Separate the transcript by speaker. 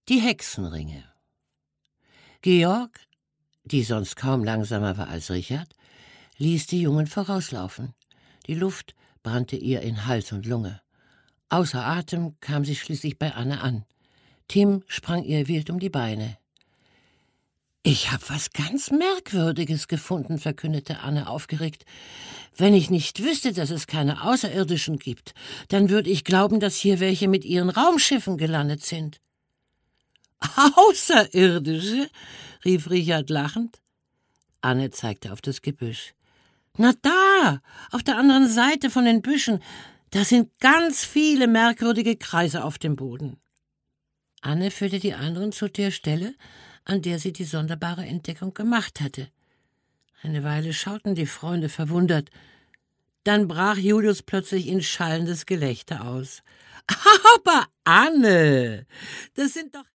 Speaker 1: Die Hexenringe. Georg, die sonst kaum langsamer war als Richard, ließ die Jungen vorauslaufen. Die Luft brannte ihr in Hals und Lunge. Außer Atem kam sie schließlich bei Anne an. Tim sprang ihr wild um die Beine. »Ich hab was ganz Merkwürdiges gefunden«, verkündete Anne aufgeregt. »Wenn ich nicht wüsste, dass es keine Außerirdischen gibt, dann würde ich glauben, dass hier welche mit ihren Raumschiffen gelandet sind.« »Außerirdische?« rief Richard lachend. Anne zeigte auf das Gebüsch. »Na da, auf der anderen Seite von den Büschen, da sind ganz viele merkwürdige Kreise auf dem Boden.« Anne führte die anderen zu der Stelle, an der sie die sonderbare Entdeckung gemacht hatte. Eine Weile schauten die Freunde verwundert. Dann brach Julius plötzlich in schallendes Gelächter aus. »Aber Anne, das sind doch